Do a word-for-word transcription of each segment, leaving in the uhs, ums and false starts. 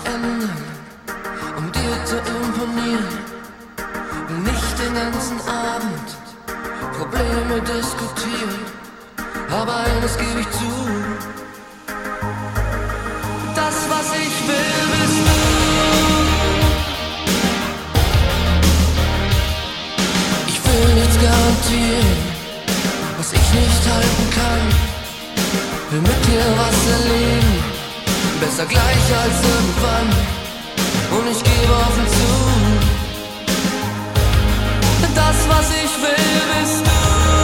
verändern, um dir zu imponieren. Will nicht den ganzen Abend Probleme diskutieren, aber eines gebe ich zu: das, was ich will, bist du. Ich will nichts garantieren, was ich nicht halten kann. Will mit dir was erleben, besser gleich als irgendwann. Und ich gebe offen zu: das, was ich will, bist du.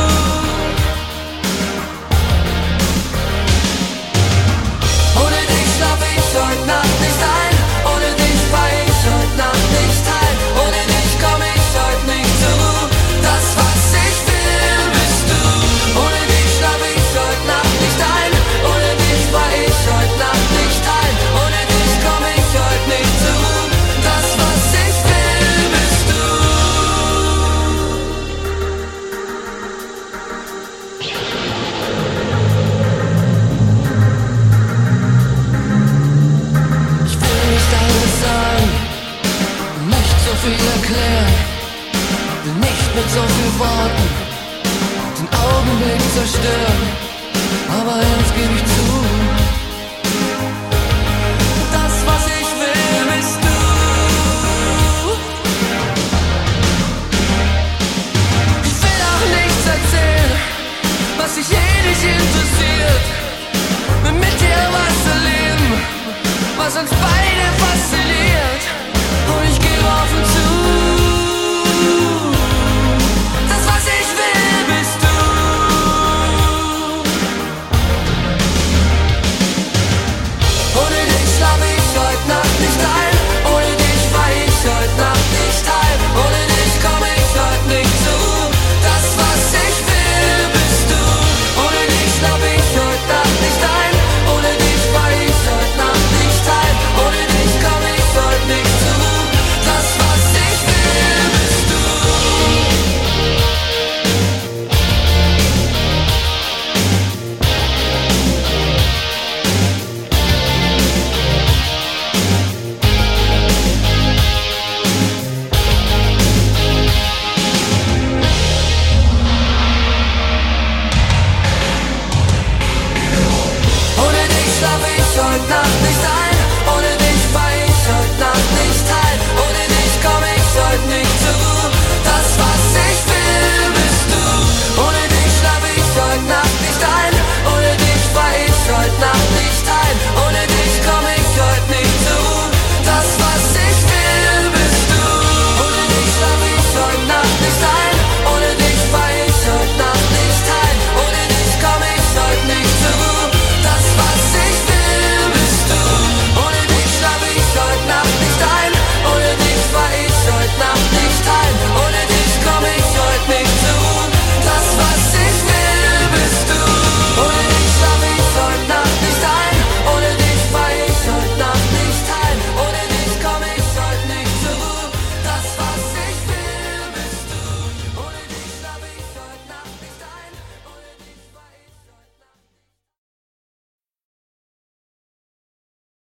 Ohne dich schlaf ich heute Nacht nicht ein. Ohne dich fahr ich heute Nacht nicht heim. Ohne dich komm ich heute nicht zu. Das, was ich will, bist du. Ohne dich schlaf ich heute Nacht nicht ein. Ohne dich fahr ich heute Nacht nicht heim. Ohne dich komm ich heute nicht zu. Das, was ich will, bist du. Ich will nicht alles sagen und nicht so viel erklären. Will nicht mit so viel Worten den Augenblick zerstören. Aber eins gebe ich zu: das, was ich will, bist du. Ich will auch nichts erzählen, was sich eh nicht interessiert. Will mit dir was erleben, was uns beide fasziniert. Und ich gebe offen zu: